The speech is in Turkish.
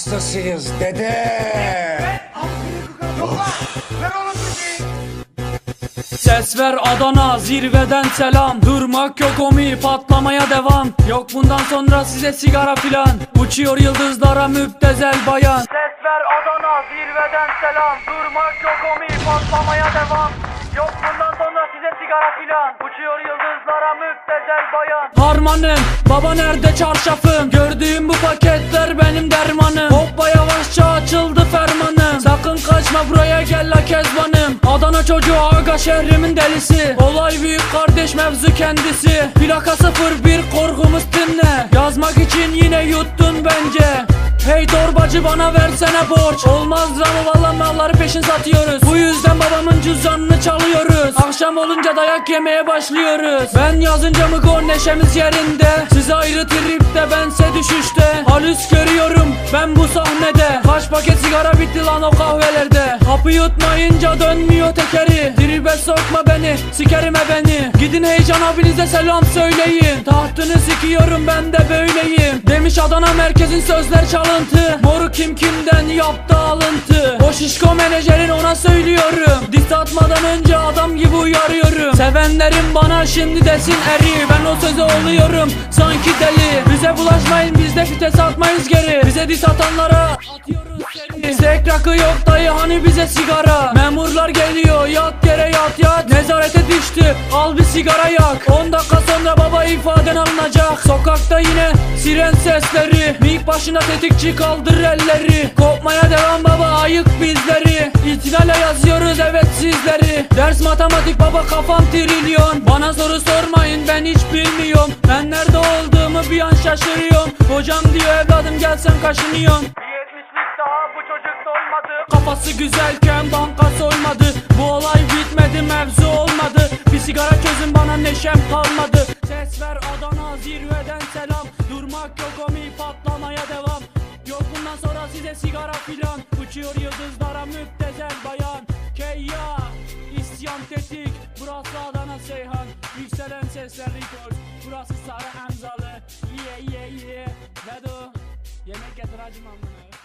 hastasıyız dede. Ses ver Adana, zirveden selam. Durmak yok omi, patlamaya devam. Yok bundan sonra size sigara filan. Uçuyor yıldızlara müptezel bayan. Ses ver Adana, zirveden selam. Durmak yok omi, patlamaya devam. Yok bundan sonra size sigara filan. Uçuyor yıldızlara müptezel bayan. Harmanım, baba nerede çarşafım? Gördüğüm bu paketler benim dermanım. Hoppa yavaşça açıldı fermanım. Sakın kaçma buraya gel la kezbanım. Adana çocuğu aga şehrimin delisi. Olay büyük kardeş mevzu kendisi. Plaka 01 korkumuz dinle. Yazmak için yine yuttun bence. Hey torbacı bana versene borç. Olmaz ama valla malları peşin satıyoruz. Bu yüzden babamın cüzdanını çalıyoruz. Akşam olunca dayak yemeye başlıyoruz. Ben yazınca mıgo neşemiz yerinde. Size ayrı tripte bense düşüşte. Halüs görüyorum ben bu sahnede. Kaç paket sigara bitti lan o kahvelerde. Hapı yutmayınca dönmüyor tekeri. Tribe sokma beni sikerim beni. Gidin heyecan abinize selam söyleyin. Tahtını sikiyorum ben de böyleyim. Demiş Adana merkezin sözler çalıntı. Moru kim kimden yaptı alıntı. O şişko menajerin ona söylüyorum. Diss atmadan önce adam gibi uyarıyorum. Sevenlerim bana şimdi desin eri. Ben o söze oluyorum sanki deli. Bize bulaşmayın biz de fites atmayız geri. Bize diss atanlara atıyoruz seni. Sek rakı yok dayı hani bize sigara. Memurlar geliyor yat yere yat yat. Nezarete düştü al bir sigara yak. 10 dakika sonra baba ifaden alınacak. Sokakta yine siren sesleri. Mik başına tetikçi kaldır elleri. Kopmaya devam baba ayık bizleri. İhtilale yazıyoruz evet sizleri. Ders matematik baba kafam trilyon. Bana soru sormayın ben hiç bilmiyorum. Ben nerede olduğumu bir an şaşırıyorum. Hocam diyor evladım gel sen kaşınıyorsun. Daha bu çocuk dolmadı. Kafası güzelken banka soymadı. Bu olay bitmedi mevzu olmadı. Bir sigara çözün bana neşem kalmadı. Ses ver Adana zirveden selam. Durmak yok omi patlamaya devam. Yok bundan sonra size sigara filan. Uçuyor yıldızlara müptezel bayan. Keyya isyan tetik. Burası Adana Seyhan. Yükselen sesler record. Burası Sarı Emzalı. Yeah yeah yeah. Vedo yemek getir hacım amına.